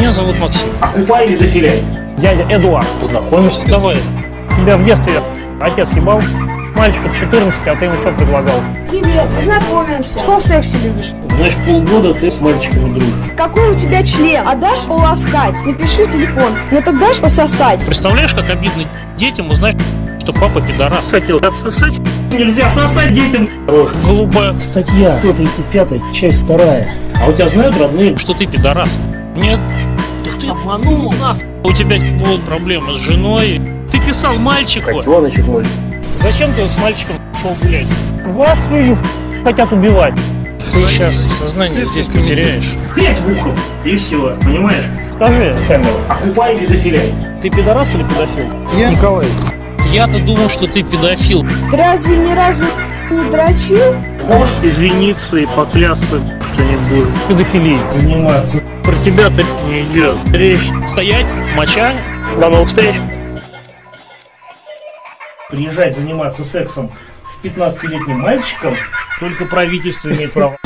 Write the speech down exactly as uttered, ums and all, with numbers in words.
Меня зовут Максим. Окупай или дофиляй? Дядя Эдуард. Познакомимся. Давай. Тебя в детстве отец ебал? Мальчику четырнадцати, а ты ему что предлагал? Привет, познакомимся. Что в сексе любишь? Значит, полгода ты с мальчиком друг. Какой у тебя член? Отдашь поласкать? Напиши телефон. Но так дашь пососать? Представляешь, как обидно детям узнать, что папа пидорас. Хотел отсосать. Нельзя сосать детям. Рожь. Голубая. Статья сто тридцать пятая, часть вторая. А у тебя знают родные? Что ты пидорас? Нет. Так ты обманул нас. У тебя будут проблемы с женой. Ты писал мальчику. Иванычек мой. Зачем ты с мальчиком шел гулять? Вас ю, хотят убивать. Ты сейчас сознание здесь потеряешь. Хрять в ухо. И все, понимаешь? Скажи, камеру, Окупай или дофиляй? ты пидорас или педофил? Я Николай. Я-то думал, что ты педофил. Ты разве ни разу не дрочил? Можешь извиниться и поклясться, что не будешь Педофилией. заниматься. Про тебя-то не идет речь. Стоять, моча. До новых встреч. Приезжать заниматься сексом с пятнадцатилетним мальчиком только правительство имеет право.